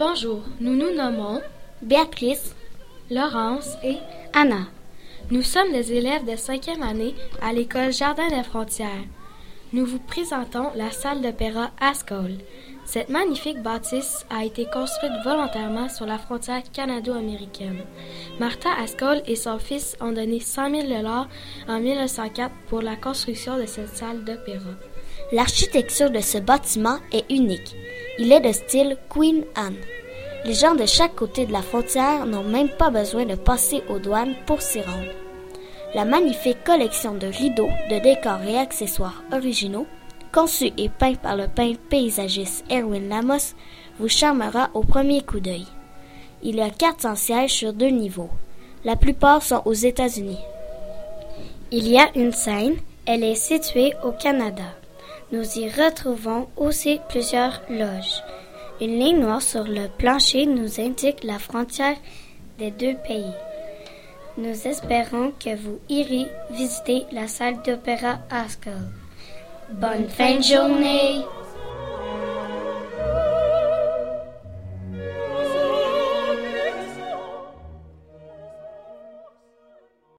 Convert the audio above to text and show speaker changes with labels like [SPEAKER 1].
[SPEAKER 1] Bonjour, nous nous nommons
[SPEAKER 2] Béatrice,
[SPEAKER 1] Laurence et
[SPEAKER 2] Anna.
[SPEAKER 1] Nous sommes des élèves de 5e année à l'école Jardin des Frontières. Nous vous présentons la salle d'opéra Ascol. Cette magnifique bâtisse a été construite volontairement sur la frontière canado-américaine. Martha Ascol et son fils ont donné 100 000 $ en 1904 pour la construction de cette salle d'opéra.
[SPEAKER 2] L'architecture de ce bâtiment est unique. Il est de style Queen Anne. Les gens de chaque côté de la frontière n'ont même pas besoin de passer aux douanes pour s'y rendre. La magnifique collection de rideaux, de décors et accessoires originaux, conçus et peints par le peintre paysagiste Erwin Lamos, vous charmera au premier coup d'œil. Il y a 400 sièges sur 2 niveaux. La plupart sont aux États-Unis.
[SPEAKER 3] Il y a une scène, elle est située au Canada. Nous y retrouvons aussi plusieurs loges. Une ligne noire sur le plancher nous indique la frontière des 2 pays. Nous espérons que vous irez visiter la salle d'opéra Ascol. Bonne fin de journée!